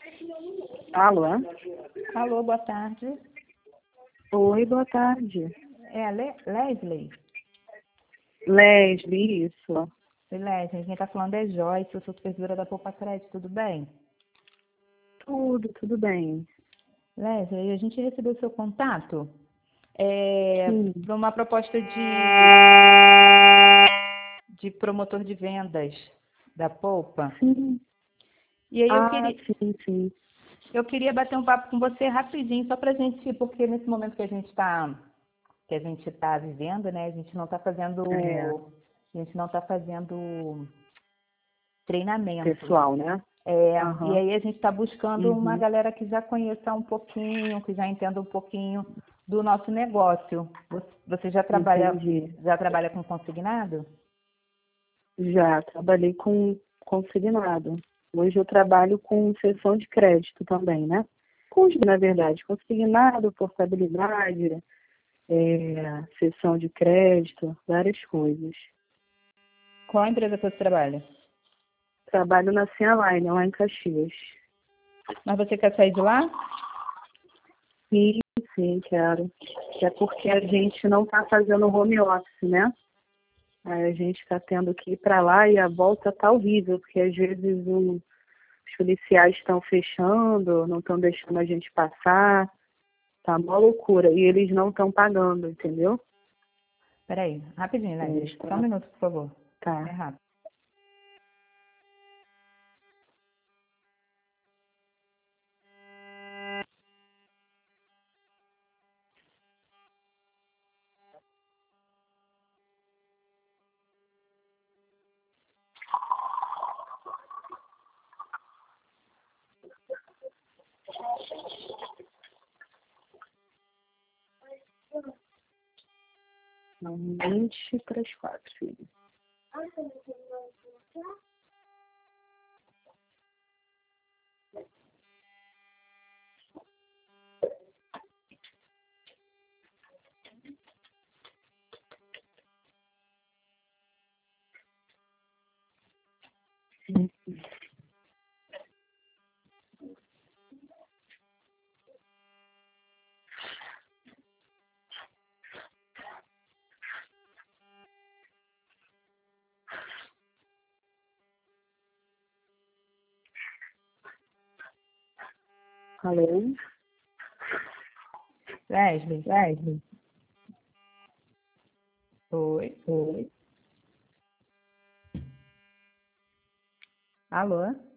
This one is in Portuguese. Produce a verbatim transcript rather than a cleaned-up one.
Alô? Alô, boa tarde. Oi, boa tarde. É a Le Leslie? Leslie, isso. Oi, Leslie, quem está falando é Joyce, eu sou supervisora da Poupa Crédito, tudo bem? Tudo, tudo bem. Leslie, a gente recebeu seu contato é, Sim. para uma proposta de, de promotor de vendas da Poupa. Sim. E aí eu Ah, queria, sim, sim. eu queria bater um papo com você rapidinho, só para a gente, porque nesse momento que a gente está que a gente está vivendo, né? A gente não está fazendo, É, a gente não está fazendo treinamento. pessoal, né? É, e Aham. aí a gente está buscando uma Uhum. galera que já conheça um pouquinho, que já entenda um pouquinho do nosso negócio. Você você já trabalha, Entendi. já trabalha com consignado? Já trabalhei com consignado. Hoje eu trabalho com sessão de crédito também, né? Com, na verdade, consignado, portabilidade, é, sessão de crédito, várias coisas. Qual a empresa que você trabalha? Trabalho na Cialine, lá em Caxias. Mas você quer sair de lá? Sim, sim, quero. É porque a gente não está fazendo home office, né? Aí a gente está tendo que ir para lá e a volta tá horrível, porque às vezes o- os policiais estão fechando, não estão deixando a gente passar, tá uma loucura. E eles não estão pagando, entendeu? Peraí, rapidinho, É, Leslie. Só um está- minuto, por favor. É tá. rápido. São vinte para as quatro, filho. Alô? Leslie? Wesley? Oi? Oi? Alô?